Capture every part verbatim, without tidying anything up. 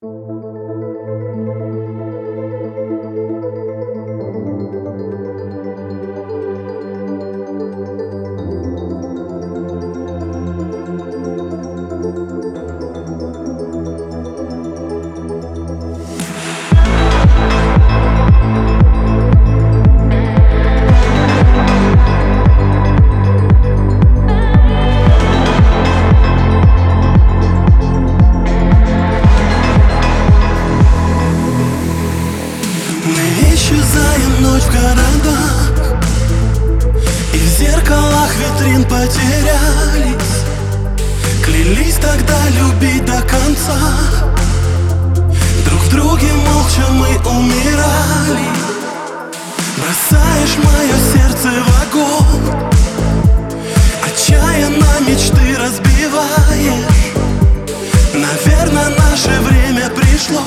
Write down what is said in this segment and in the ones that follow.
Исчезаем ночь в городах, и в зеркалах витрин потерялись. Клялись тогда любить до конца, друг в друге молча мы умирали. Бросаешь мое сердце в огонь, отчаянно мечты разбиваешь. Наверное, наше время пришло,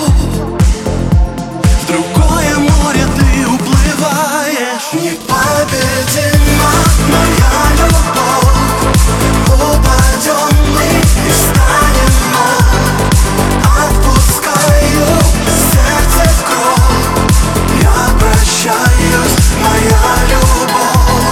в другое море ты уплываешь. Непобедима моя любовь, упадем мы и станем вновь. Отпускаю сердце в кровь, я прощаюсь, моя любовь.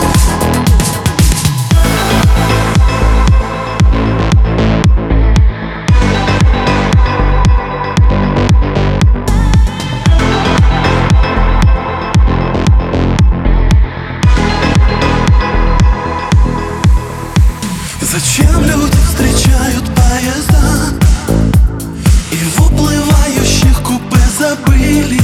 Зачем люди встречают поезда и в уплывающих купе забыли